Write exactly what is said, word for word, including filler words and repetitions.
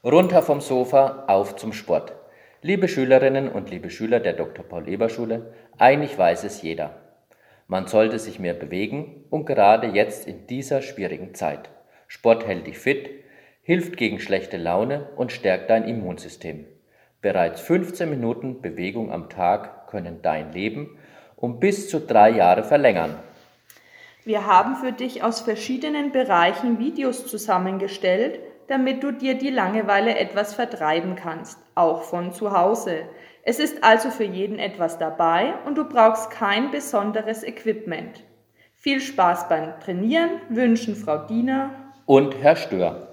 Runter vom Sofa, auf zum Sport. Liebe Schülerinnen und liebe Schüler der Doktor Paul-Eber-Schule, eigentlich weiß es jeder. Man sollte sich mehr bewegen und gerade jetzt in dieser schwierigen Zeit. Sport hält dich fit, hilft gegen schlechte Laune und stärkt dein Immunsystem. Bereits fünfzehn Minuten Bewegung am Tag können dein Leben um bis zu drei Jahre verlängern. Wir haben für dich aus verschiedenen Bereichen Videos zusammengestellt, damit du dir die Langeweile etwas vertreiben kannst, auch von zu Hause. Es ist also für jeden etwas dabei und du brauchst kein besonderes Equipment. Viel Spaß beim Trainieren wünschen Frau Diener Und Herr Stör.